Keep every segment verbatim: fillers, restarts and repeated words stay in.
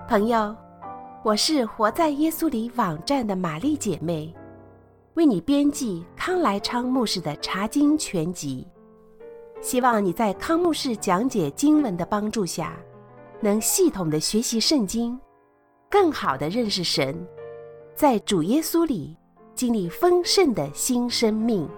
朋友，我是活在耶稣里网站的玛丽姐妹，为你编辑康来昌牧师的查经全集。希望你在康牧师讲解经文的帮助下，能系统的学习圣经，更好的认识神，在主耶稣里经历丰盛的新生命。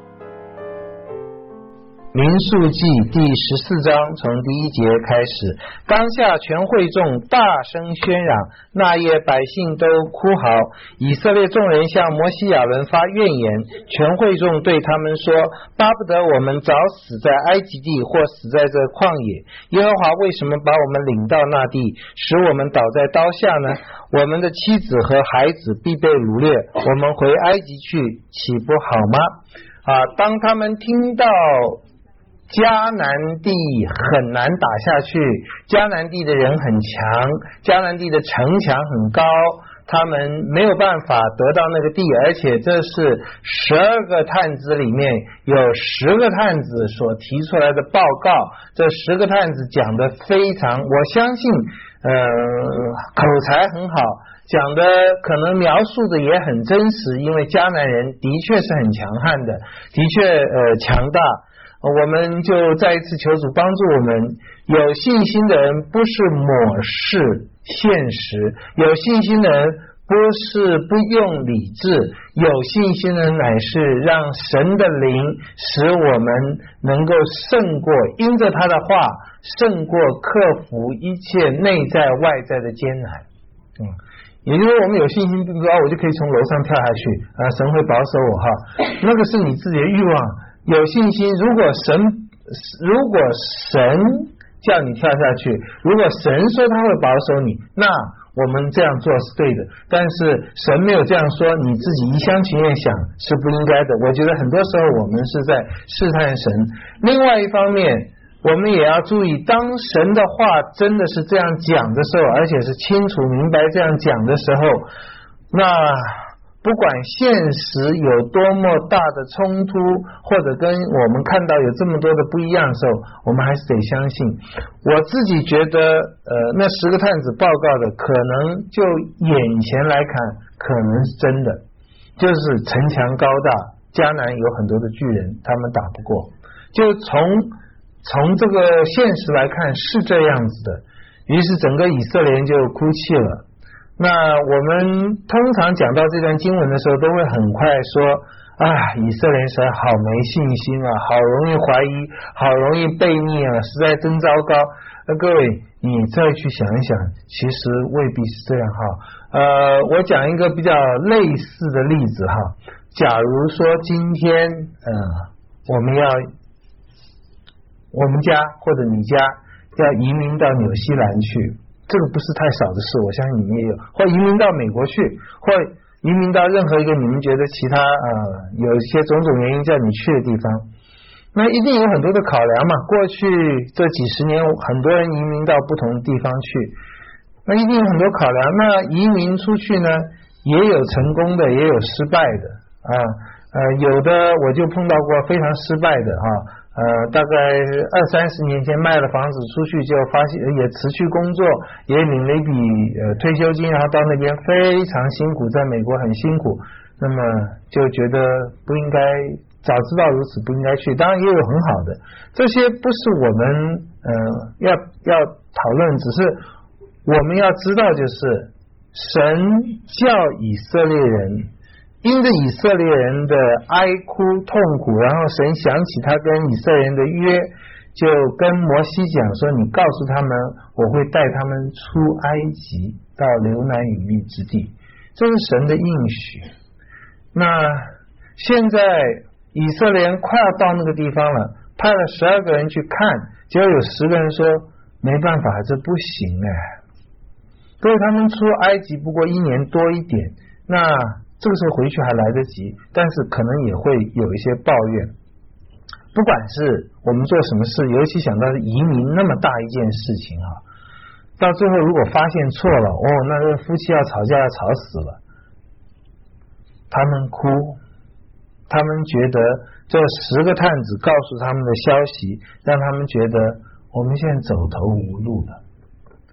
民数记第十四章从第一节开始，当下全会众大声喧嚷，那夜百姓都哭嚎，以色列众人向摩西亚伦发怨言，全会众对他们说，巴不得我们早死在埃及地，或死在这旷野。耶和华为什么把我们领到那地，使我们倒在刀下呢？我们的妻子和孩子必被掳掠，我们回埃及去，岂不好吗？啊，当他们听到迦南地很难打下去，迦南地的人很强，迦南地的城墙很高，他们没有办法得到那个地，而且这是十二个探子里面有十个探子所提出来的报告，这十个探子讲的非常，我相信呃，口才很好，讲的可能描述的也很真实，因为迦南人的确是很强悍的，的确呃强大。我们就再一次求主帮助我们，有信心的人不是抹视现实，有信心的人不是不用理智，有信心的人乃是让神的灵使我们能够胜过，因着他的话胜过克服一切内在外在的艰难。嗯，也就是说我们有信心，并不是我就可以从楼上跳下去啊，神会保守我哈，那个是你自己的欲望。有信心，如果神如果神叫你跳下去，如果神说他会保守你，那我们这样做是对的，但是神没有这样说，你自己一厢情愿想是不应该的。我觉得很多时候我们是在试探神。另外一方面，我们也要注意，当神的话真的是这样讲的时候，而且是清楚明白这样讲的时候，那不管现实有多么大的冲突，或者跟我们看到有这么多的不一样的时候，我们还是得相信。我自己觉得呃，那十个探子报告的可能就眼前来看可能是真的，就是城墙高大，迦南有很多的巨人，他们打不过，就从从这个现实来看是这样子的。于是整个以色列人就哭泣了。那我们通常讲到这段经文的时候，都会很快说啊，以色列人实在好没信心啊，好容易怀疑，好容易悖逆啊，实在真糟糕。那各位你再去想一想，其实未必是这样哈。呃，我讲一个比较类似的例子哈，假如说今天呃我们要我们家或者你家要移民到纽西兰去，这个不是太少的事，我相信你们也有，或移民到美国去，或移民到任何一个你们觉得其他呃有一些种种原因叫你去的地方，那一定有很多的考量嘛。过去这几十年很多人移民到不同的地方去，那一定有很多考量。那移民出去呢，也有成功的，也有失败的啊。呃，有的我就碰到过非常失败的啊。呃，大概二三十年前卖了房子出去，就发现也辞去工作，也领了一笔呃退休金，然后到那边非常辛苦，在美国很辛苦，那么就觉得不应该，早知道如此不应该去。当然也有很好的，这些不是我们呃要要讨论，只是我们要知道，就是神叫以色列人，因着以色列人的哀哭痛苦，然后神想起他跟以色列人的约，就跟摩西讲说，你告诉他们，我会带他们出埃及到流奶与蜜之地，这是神的应许。那现在以色列人快要到那个地方了，派了十二个人去看，结果有十个人说没办法，这不行哎。所以他们出埃及不过一年多一点，那这个时候回去还来得及，但是可能也会有一些抱怨。不管是我们做什么事，尤其想到移民那么大一件事情啊，到最后如果发现错了，哦，那这夫妻要吵架要吵死了。他们哭，他们觉得这十个探子告诉他们的消息，让他们觉得我们现在走投无路了。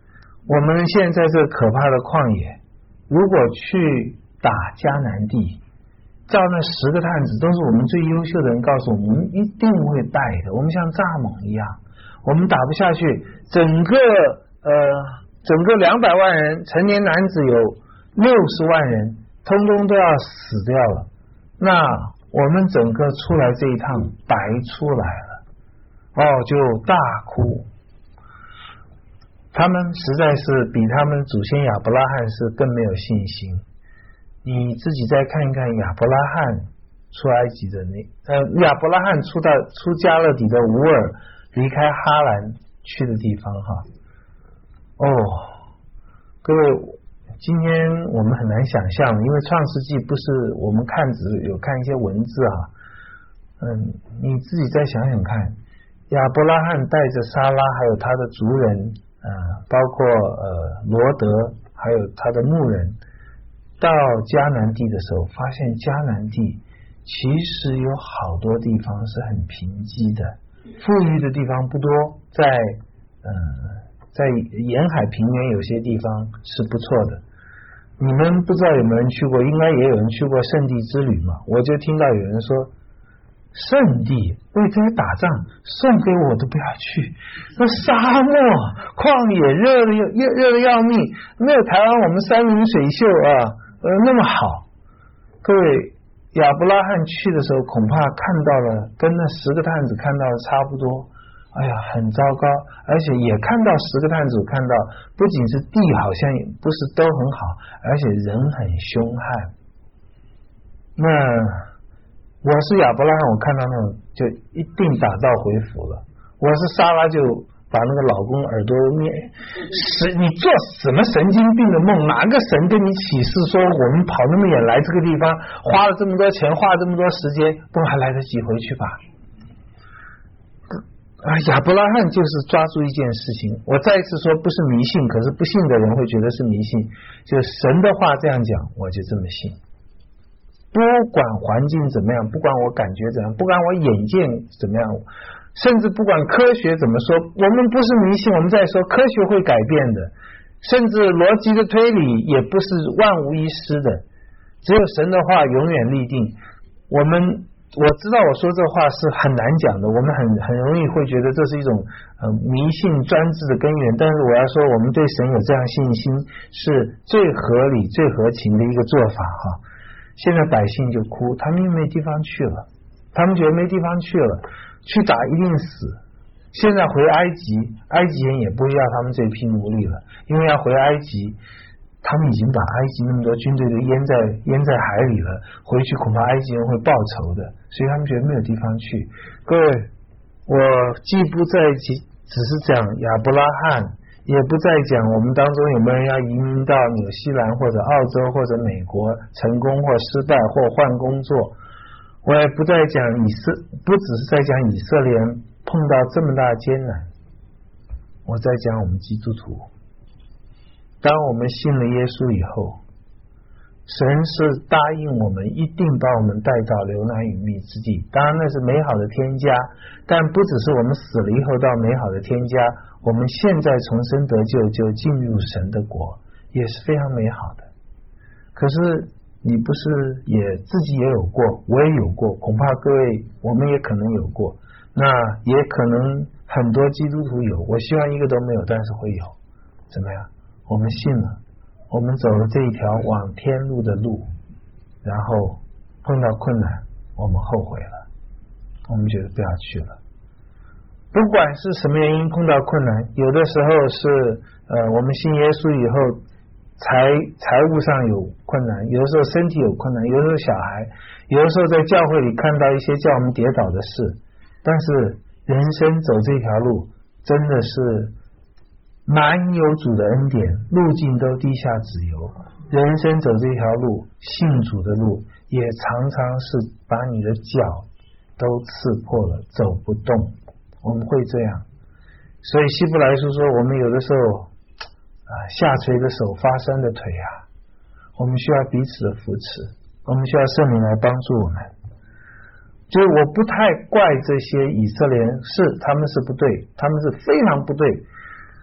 我们现在这个可怕的旷野，如果去打迦南地，照那十个探子都是我们最优秀的人告诉我们，我们一定会败的，我们像蚱蜢一样，我们打不下去，整个呃整个两百万人成年男子有六十万人通通都要死掉了，那我们整个出来这一趟白出来了，哦，就大哭。他们实在是比他们祖先亚伯拉罕是更没有信心。你自己再看一看亚伯拉罕出埃及的那呃亚伯拉罕出到出加勒底的乌尔，离开哈兰去的地方哈。哦，各位，今天我们很难想象，因为创世纪不是我们看只有看一些文字啊，嗯，你自己再想想看，亚伯拉罕带着撒拉还有他的族人，呃，包括呃罗德还有他的牧人，到迦南地的时候，发现迦南地其实有好多地方是很贫瘠的，富裕的地方不多，在呃在沿海平原有些地方是不错的。你们不知道有没有人去过，应该也有人去过圣地之旅嘛？我就听到有人说，圣地为这些打仗送给我都不要去，那沙漠旷野热的热热的要命，没有台湾我们山明水秀啊，呃那么好。各位，亚伯拉罕去的时候恐怕看到了跟那十个探子看到的差不多，哎呀很糟糕，而且也看到十个探子看到不仅是地好像不是都很好，而且人很凶悍。那我是亚伯拉罕，我看到那种就一定打道回府了。我是莎拉，就把那个老公耳朵捏是你做什么神经病的梦？哪个神跟你启示说我们跑那么远来这个地方，花了这么多钱，花了这么多时间，不还来得及回去吧？啊，亚伯拉罕就是抓住一件事情，我再一次说不是迷信，可是不信的人会觉得是迷信，就是神的话这样讲，我就这么信。不管环境怎么样，不管我感觉怎样，不管我眼见怎么样，甚至不管科学怎么说，我们不是迷信，我们在说科学会改变的，甚至逻辑的推理也不是万无一失的，只有神的话永远立定。我们我知道我说这话是很难讲的，我们很很容易会觉得这是一种呃迷信专制的根源，但是我要说我们对神有这样信心是最合理最合情的一个做法哈。现在百姓就哭，他们又没地方去了，他们觉得没地方去了，去打一定死。现在回埃及，埃及人也不会要他们这批奴隶了，因为要回埃及，他们已经把埃及那么多军队都淹在淹在海里了，回去恐怕埃及人会报仇的，所以他们觉得没有地方去。各位，我既不在只是讲亚伯拉罕，也不再讲我们当中有没有人要移民到纽西兰或者澳洲或者美国，成功或失败或换工作，我也不再讲以色，不只是在讲以色列人碰到这么大艰难，我在讲我们基督徒。当我们信了耶稣以后，神是答应我们一定把我们带到流奶与蜜之地，当然那是美好的天家，但不只是我们死了以后到美好的天家，我们现在重生得救就进入神的国，也是非常美好的。可是你不是也自己也有过，我也有过，恐怕各位我们也可能有过，那也可能很多基督徒有，我希望一个都没有，但是会有。怎么样？我们信了，我们走了这一条往天路的路，然后碰到困难我们后悔了，我们觉得不要去了。不管是什么原因碰到困难，有的时候是呃我们信耶稣以后财财务上有困难，有的时候身体有困难，有的时候小孩，有的时候在教会里看到一些叫我们跌倒的事，但是人生走这条路真的是满有主的恩典，路径都地下脂油，人生走这条路，信主的路也常常是把你的脚都刺破了，走不动，我们会这样。所以希伯来书说，我们有的时候啊，下垂的手，发酸的腿啊，我们需要彼此的扶持，我们需要圣灵来帮助我们。所以我不太怪这些以色列人，是他们是不对，他们是非常不对。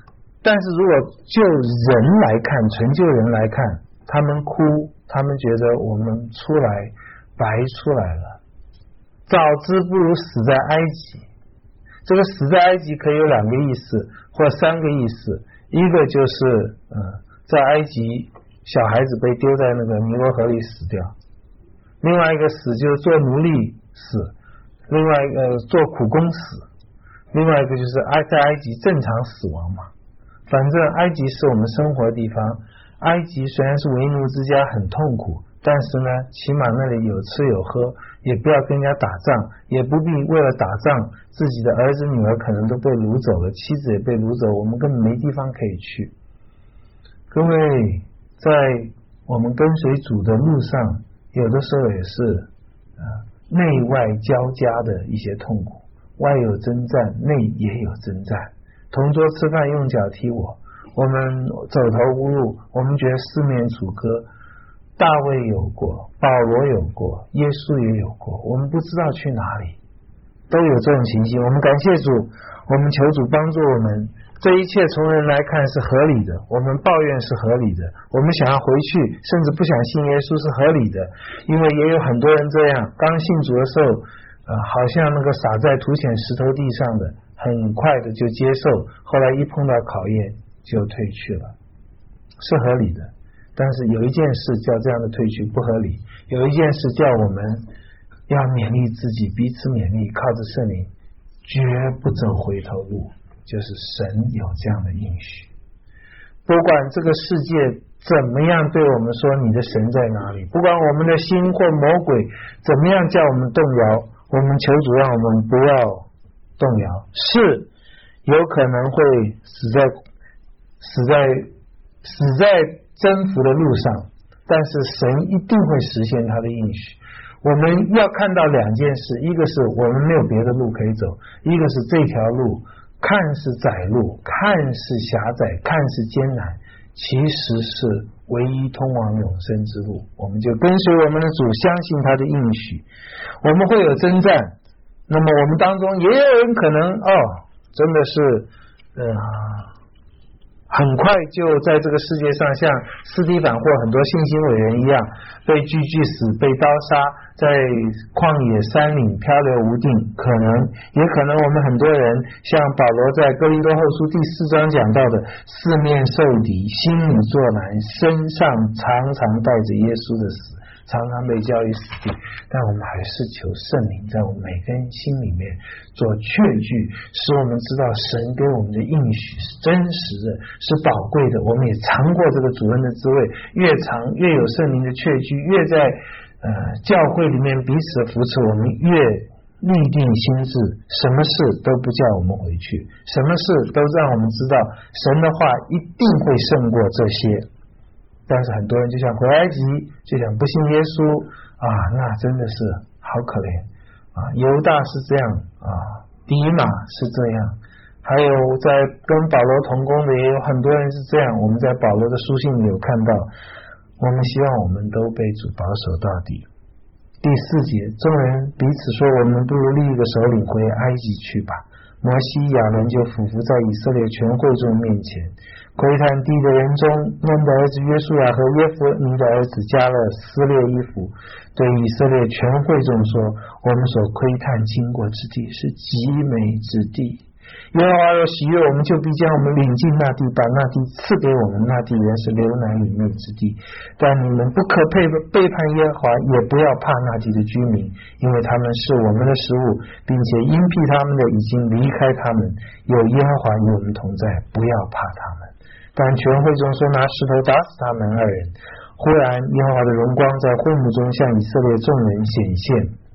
但是如果就人来看，纯就人来看，他们哭，他们觉得我们出来白出来了，早知不如死在埃及。这个死在埃及可以有两个意思或三个意思，一个就是嗯，在埃及小孩子被丢在那个尼罗河里死掉，另外一个死就是做奴隶死，另外一个做苦工死，另外一个就是埃在埃及正常死亡嘛。反正埃及是我们生活的地方，埃及虽然是为奴之家，很痛苦，但是呢起码那里有吃有喝，也不要跟人家打仗，也不必为了打仗自己的儿子女儿可能都被掳走了，妻子也被掳走，我们根本没地方可以去。各位，在我们跟随主的路上，有的时候也是呃内外交加的一些痛苦，外有征战，内也有征战。同桌吃饭用脚踢我，我们走投无路，我们觉得四面楚歌。大卫有过，保罗有过，耶稣也有过，我们不知道去哪里，都有这种情形。我们感谢主，我们求主帮助我们。这一切从人来看是合理的，我们抱怨是合理的，我们想要回去甚至不想信耶稣是合理的，因为也有很多人这样，刚信主的时候呃，好像那个撒在土浅石头地上的，很快的就接受，后来一碰到考验就退去了，是合理的。但是有一件事叫这样的退去不合理，有一件事叫我们要勉励自己，彼此勉励，靠着圣灵绝不走回头路，就是神有这样的应许。不管这个世界怎么样对我们说你的神在哪里，不管我们的心或魔鬼怎么样叫我们动摇，我们求主让我们不要动摇。是有可能会死在死在死在征服的路上，但是神一定会实现他的应许。我们要看到两件事，一个是我们没有别的路可以走，一个是这条路看似窄路，看似狭窄，看似艰难，其实是唯一通往永生之路。我们就跟随我们的主，相信他的应许。我们会有征战，那么我们当中也有人可能哦，真的是呃很快就在这个世界上像斯蒂凡或很多信心伟人一样被锯锯死，被刀杀，在旷野山岭漂流无定。可能也可能我们很多人像保罗在哥林多后书第四章讲到的，四面受敌，心里作难，身上常常带着耶稣的死，常常被交于死地。但我们还是求圣灵在我们每个人心里面做确据，使我们知道神给我们的应许是真实的，是宝贵的。我们也尝过这个主恩的滋味，越尝越有圣灵的确据，越在呃教会里面彼此的扶持，我们越立定心志，什么事都不叫我们回去，什么事都让我们知道神的话一定会胜过这些。但是很多人就想回埃及，就想不信耶稣啊，那真的是好可怜啊！犹大是这样啊，迪马是这样，还有在跟保罗同工的也有很多人是这样。我们在保罗的书信里有看到，我们希望我们都被主保守到底。第四节，众人彼此说，我们不如立一个首领回埃及去吧。摩西亚伦就俯伏在以色列全会众面前，窥探地的人中，嫩的儿子约书亚和耶弗尼的儿子迦勒撕裂衣服，对以色列全会众说，我们所窥探经过之地是极美之地，耶和华若喜悦，我们就必将我们领进那地，把那地赐给我们，那地原是流奶与蜜之地。但你们不可背背叛耶和华，也不要怕那地的居民，因为他们是我们的食物，并且因避他们的已经离开他们，有耶和华与我们同在，不要怕他们。但全会中说拿石头打死他们二人。忽然耶和华的荣光在会幕中向以色列众人显现。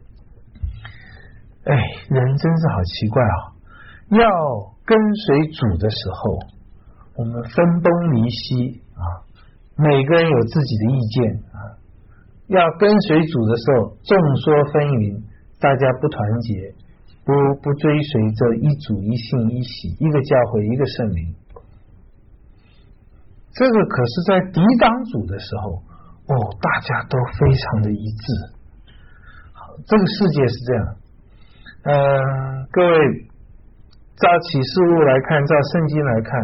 哎，人真是好奇怪啊！要跟随主的时候，我们分崩离析啊，每个人有自己的意见啊。要跟随主的时候，众说纷纭，大家不团结，不不追随着一主一信一喜，一个教会一个圣灵。这个可是在抵挡主的时候，哦，大家都非常的一致。好，这个世界是这样。呃，各位，照启示录来看，照圣经来看，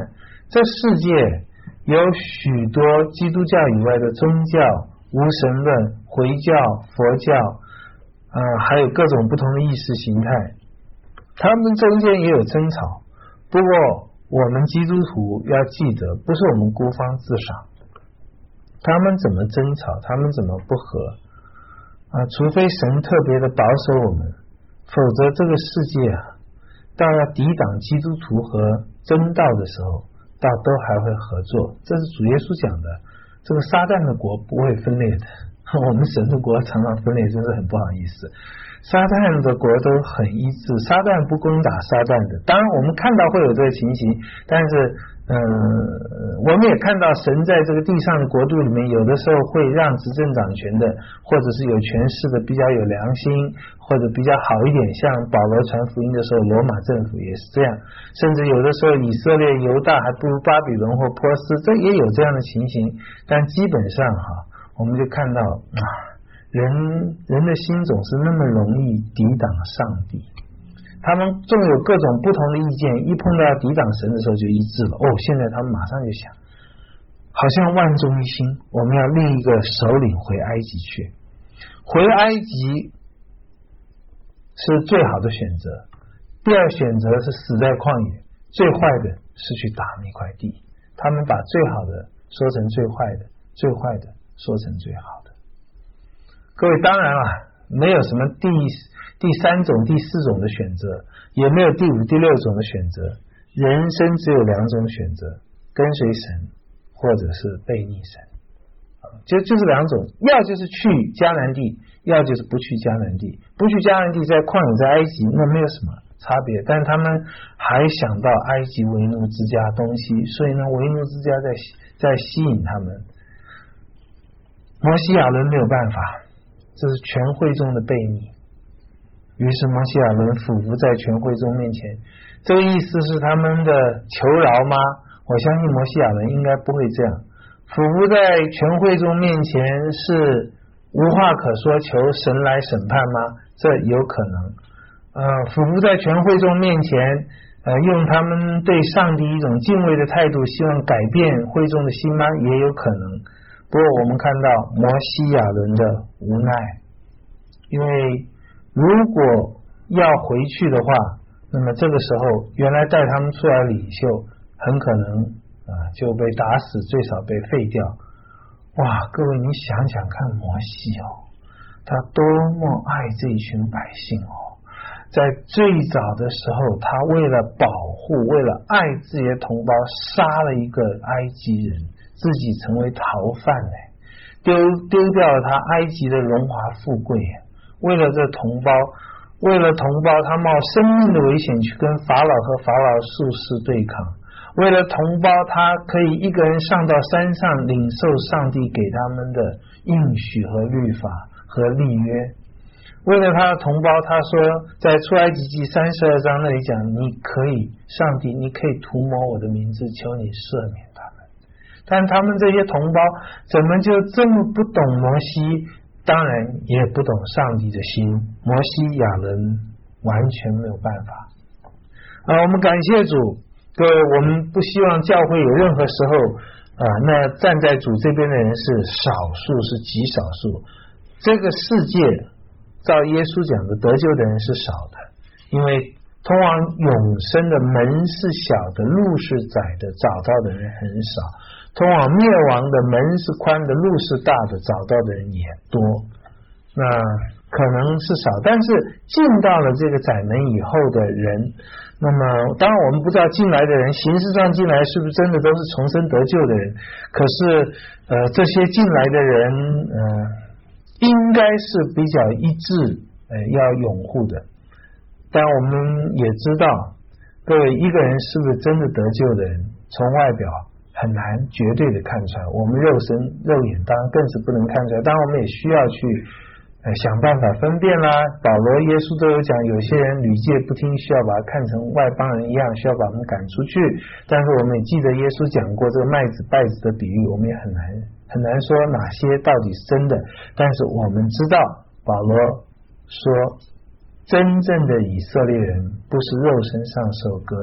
这世界有许多基督教以外的宗教、无神论、回教、佛教，呃，还有各种不同的意识形态，他们中间也有争吵。不过我们基督徒要记得，不是我们孤芳自赏，他们怎么争吵，他们怎么不和啊？除非神特别的保守我们，否则这个世界啊，到要抵挡基督徒和真道的时候，到都还会合作。这是主耶稣讲的，这个撒旦的国不会分裂的，我们神的国常常分裂，真是很不好意思。撒旦的国都很一致，撒旦不攻打撒旦的。当然我们看到会有这个情形，但是嗯、呃，我们也看到神在这个地上的国度里面，有的时候会让执政掌权的，或者是有权势的比较有良心，或者比较好一点，像保罗传福音的时候，罗马政府也是这样，甚至有的时候以色列犹大还不如巴比伦或波斯，这也有这样的情形。但基本上哈，我们就看到啊，人人的心总是那么容易抵挡上帝，他们纵有各种不同的意见，一碰到抵挡神的时候就一致了。哦，现在他们马上就想，好像万众一心，我们要另一个首领回埃及去。回埃及是最好的选择，第二选择是死在旷野，最坏的是去打那块地。他们把最好的说成最坏的，最坏的说成最好的。各位，当然了，没有什么第第三种、第四种的选择，也没有第五、第六种的选择。人生只有两种选择：跟随神，或者是背逆神。就就是两种，要就是去迦南地，要就是不去迦南地。不去迦南地，在旷野，在埃及，那没有什么差别。但是他们还想到埃及为奴之家东西，所以呢，为奴之家在在吸引他们。摩西亚伦没有办法，这是全会众的背逆。于是摩西亚伦俯伏在全会众面前，这个意思是他们的求饶吗？我相信摩西亚伦应该不会这样。俯伏在全会众面前是无话可说，求神来审判吗？这有可能。呃，俯伏在全会众面前，呃，用他们对上帝一种敬畏的态度，希望改变会众的心吗？也有可能。不过我们看到摩西亚伦的无奈，因为如果要回去的话，那么这个时候原来带他们出来的领袖很可能啊就被打死，最少被废掉。哇，各位你想想看，摩西哦，他多么爱这一群百姓哦，在最早的时候，他为了保护，为了爱自己的同胞，杀了一个埃及人，自己成为逃犯呢，丢丢掉了他埃及的荣华富贵。为了这同胞，为了同胞，他冒生命的危险去跟法老和法老术士对抗。为了同胞，他可以一个人上到山上领受上帝给他们的应许和律法和立约。为了他的同胞，他说在出埃及记三十二章那里讲，你可以，上帝你可以涂抹我的名字，求你赦免他们。但他们这些同胞怎么就这么不懂摩西，当然也不懂上帝的心，摩西亚伦完全没有办法啊！我们感谢主，各位，我们不希望教会有任何时候啊，那站在主这边的人是少数，是极少数。这个世界照耶稣讲的，得救的人是少的，因为通往永生的门是小的，路是窄的，找到的人很少。通往灭亡的门是宽的，路是大的，找到的人也多。那可能是少，但是进到了这个窄门以后的人，那么当然我们不知道进来的人形式上进来是不是真的都是重生得救的人，可是呃这些进来的人呃应该是比较一致，呃要拥护的。但我们也知道，各位一个人是不是真的得救的人，从外表很难绝对的看出来，我们肉身肉眼当然更是不能看出来，当然我们也需要去呃想办法分辨啦。保罗耶稣都有讲，有些人屡戒不听，需要把他看成外邦人一样，需要把他们赶出去。但是我们也记得耶稣讲过这个麦子稗子的比喻，我们也很难很难说哪些到底是真的，但是我们知道保罗说真正的以色列人不是肉身上受割礼的，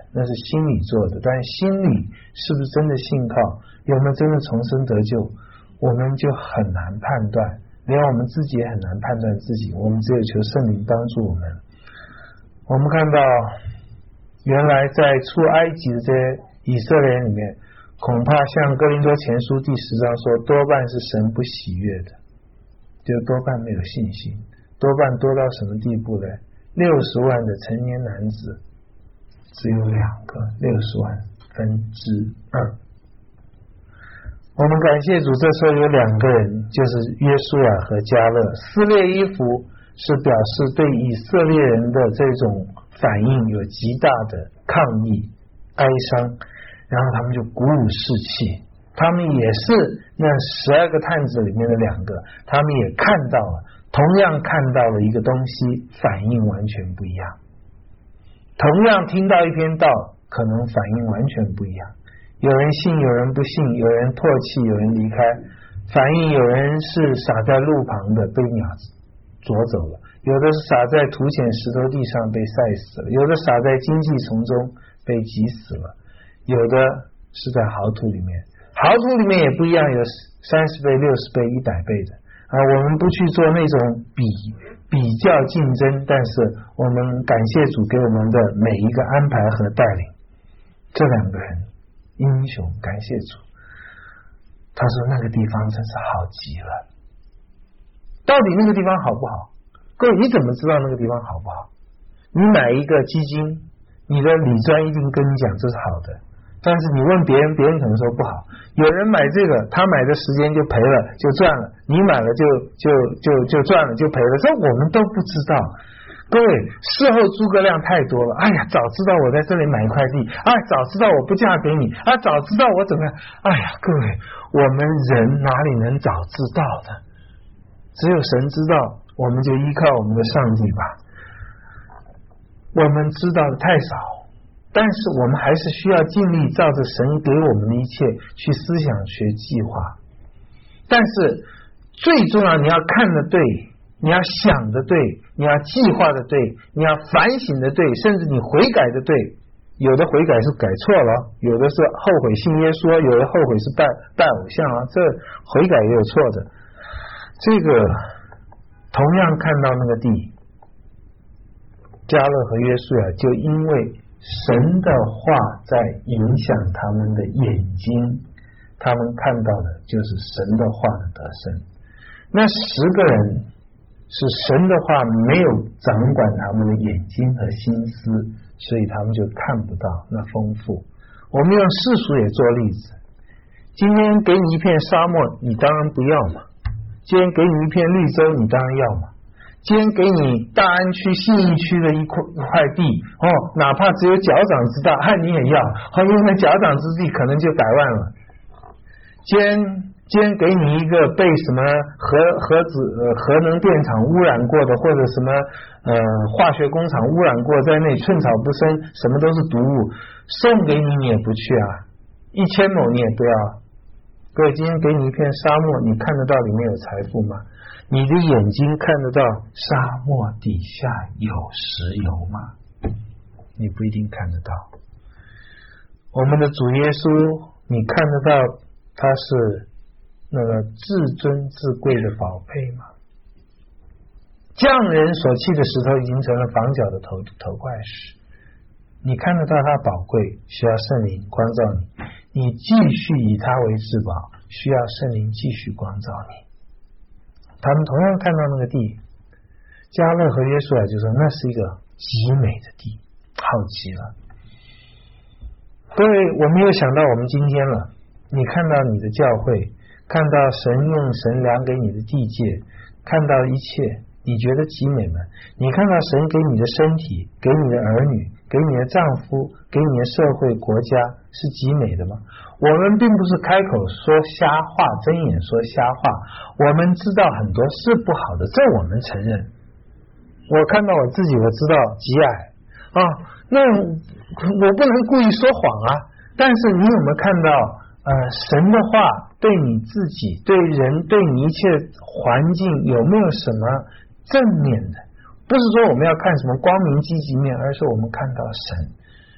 那是心里做的，但心里是不是真的信靠，有没有真的重生得救，我们就很难判断，连我们自己也很难判断自己，我们只有求圣灵帮助我们。我们看到原来在出埃及的这些以色列人里面，恐怕像哥林多前书第十章说，多半是神不喜悦的，就多半没有信心，多半多到什么地步呢？六十万的成年男子只有两个，六十万分之二。我们感谢主，这时候有两个人，就是约书亚和迦勒，撕裂衣服是表示对以色列人的这种反应有极大的抗议哀伤，然后他们就鼓舞士气，他们也是那十二个探子里面的两个，他们也看到了，同样看到了一个东西，反应完全不一样，同样听到一篇道，可能反应完全不一样，有人信，有人不信，有人唾弃，有人离开，反应有人是撒在路旁的被鸟啄走了，有的是撒在土浅石头地上被晒死了，有的撒在荆棘丛中被挤死了，有的是在壕土里面，壕土里面也不一样，有三十倍、六十倍、一百倍的啊。我们不去做那种比比较竞争，但是我们感谢主给我们的每一个安排和带领。这两个人英雄，感谢主。他说那个地方真是好极了。到底那个地方好不好？各位，你怎么知道那个地方好不好？你买一个基金，你的理专一定跟你讲这是好的，但是你问别人，别人可能说不好。有人买这个，他买的时间就赔了，就赚了；你买了就就就就赚了，就赔了。这我们都不知道。各位，事后诸葛亮太多了。哎呀，早知道我在这里买一块地，哎，早知道我不嫁给你，啊，早知道我怎么样。哎呀，各位，我们人哪里能早知道的？只有神知道，我们就依靠我们的上帝吧。我们知道的太少，但是我们还是需要尽力照着神给我们的一切去思想学计划。但是最重要，你要看的对，你要想的对，你要计划的对，你要反省的对，甚至你悔改的对。有的悔改是改错了，有的是后悔信耶稣，有的后悔是拜拜偶像啊，这悔改也有错的。这个同样看到那个地，迦勒和约书亚就因为神的话在影响他们的眼睛，他们看到的就是神的话的得胜。那十个人是神的话没有掌管他们的眼睛和心思，所以他们就看不到那丰富。我们用世俗也做例子，今天给你一片沙漠，你当然不要嘛；今天给你一片绿洲，你当然要嘛；今天给你大安区、信义区的一块一块地，哦，哪怕只有脚掌之大，哎，你也要，哦，因为那脚掌之地可能就百万了。今天今天给你一个被什么核核子、呃、核能电厂污染过的，或者什么呃化学工厂污染过，在那寸草不生，什么都是毒物，送给你你也不去啊，一千亩你也不要。各位，今天给你一片沙漠，你看得到里面有财富吗？你的眼睛看得到沙漠底下有石油吗？你不一定看得到。我们的主耶稣，你看得到他是那个至尊至贵的宝贝吗？匠人所弃的石头已经成了房角的头头块石，你看得到它宝贵，需要圣灵光照你，你继续以它为至宝，需要圣灵继续光照你。他们同样看到那个地，迦勒和约书亚就说那是一个极美的地，好极了。各位，我没有想到我们今天了，你看到你的教会，看到神用神量给你的地界，看到一切你觉得极美吗？你看到神给你的身体，给你的儿女，给你的丈夫，给你的社会国家是极美的吗？我们并不是开口说瞎话，睁眼说瞎话，我们知道很多是不好的，这我们承认。我看到我自己，我知道极矮啊，那我不能故意说谎啊。但是你有没有看到呃，神的话对你自己、对人、对你一切环境有没有什么正面的？不是说我们要看什么光明积极面，而是我们看到神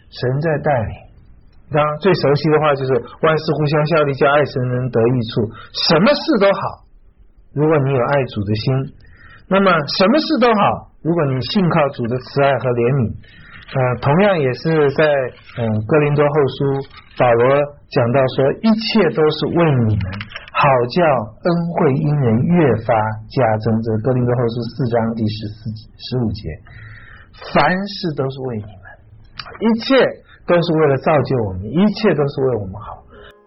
神在带领。当然最熟悉的话就是万事互相效力，叫爱神人得益处，什么事都好，如果你有爱主的心。那么什么事都好，如果你信靠主的慈爱和怜悯。呃，同样也是在嗯哥林多后书，保罗讲到说，一切都是为你们，好叫恩惠因人越发加增。这哥林多后书四章第十四十五节，凡事都是为你们，一切都是为了造就我们，一切都是为我们好。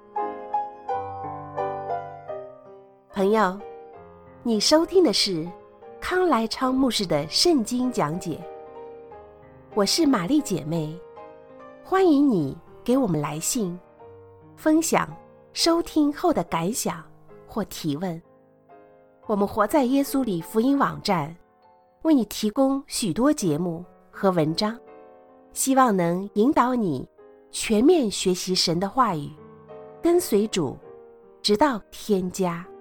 朋友，你收听的是康来昌牧师的圣经讲解。我是玛丽姐妹，欢迎你给我们来信，分享收听后的感想或提问。我们活在耶稣里福音网站为你提供许多节目和文章，希望能引导你全面学习神的话语，跟随主，直到天家。